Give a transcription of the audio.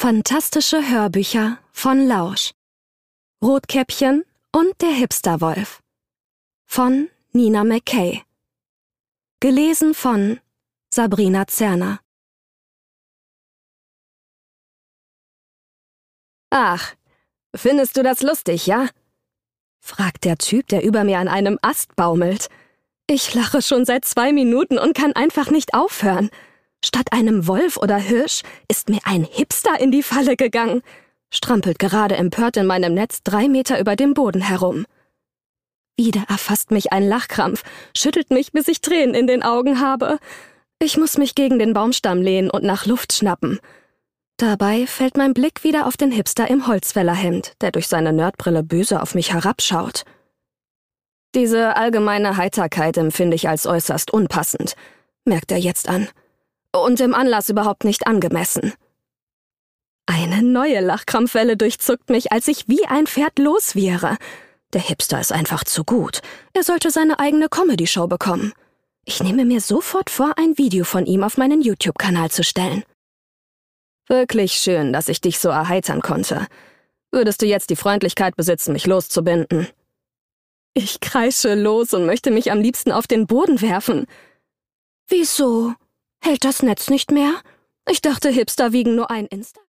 Fantastische Hörbücher von Lausch. Rotkäppchen und der Hipsterwolf von Nina McKay. Gelesen von Sabrina Zerner. Ach, findest du das lustig, ja? Fragt der Typ, der über mir an einem Ast baumelt. Ich lache schon seit 2 Minuten und kann einfach nicht aufhören. Statt einem Wolf oder Hirsch ist mir ein Hipster in die Falle gegangen, strampelt gerade empört in meinem Netz 3 Meter über dem Boden herum. Wieder erfasst mich ein Lachkrampf, schüttelt mich, bis ich Tränen in den Augen habe. Ich muss mich gegen den Baumstamm lehnen und nach Luft schnappen. Dabei fällt mein Blick wieder auf den Hipster im Holzfällerhemd, der durch seine Nerdbrille böse auf mich herabschaut. Diese allgemeine Heiterkeit empfinde ich als äußerst unpassend, merkt er jetzt an. Und im Anlass überhaupt nicht angemessen. Eine neue Lachkrampfwelle durchzuckt mich, als ich wie ein Pferd loswiehre. Der Hipster ist einfach zu gut. Er sollte seine eigene Comedy-Show bekommen. Ich nehme mir sofort vor, ein Video von ihm auf meinen YouTube-Kanal zu stellen. Wirklich schön, dass ich dich so erheitern konnte. Würdest du jetzt die Freundlichkeit besitzen, mich loszubinden? Ich kreische los und möchte mich am liebsten auf den Boden werfen. Wieso? Hält das Netz nicht mehr? Ich dachte, Hipster wiegen nur ein Insta.